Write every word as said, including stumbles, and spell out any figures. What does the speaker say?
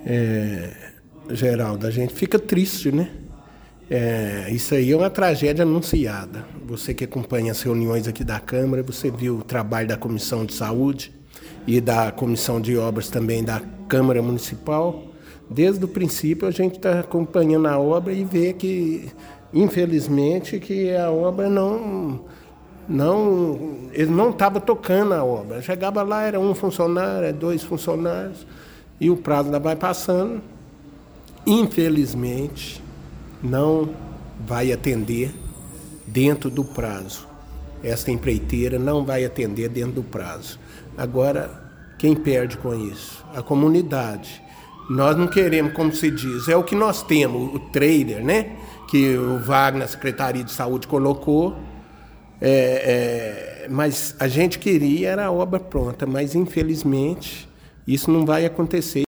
É, Geraldo, a gente fica triste, né? É, isso aí é uma tragédia anunciada. Você que acompanha as reuniões aqui da Câmara, você viu o trabalho da Comissão de Saúde e da Comissão de Obras também da Câmara Municipal. Desde o princípio a gente está acompanhando a obra e vê que, infelizmente, que a obra não... não ele não estava tocando a obra. Chegava lá, era um funcionário, dois funcionários, e o prazo ainda vai passando. Infelizmente, não vai atender dentro do prazo. Esta empreiteira não vai atender dentro do prazo. Agora, quem perde com isso? A comunidade. Nós não queremos, como se diz, é o que nós temos, o trailer, né? Que o Wagner, a Secretaria de Saúde, colocou. É, é, mas a gente queria era a obra pronta, mas infelizmente isso não vai acontecer.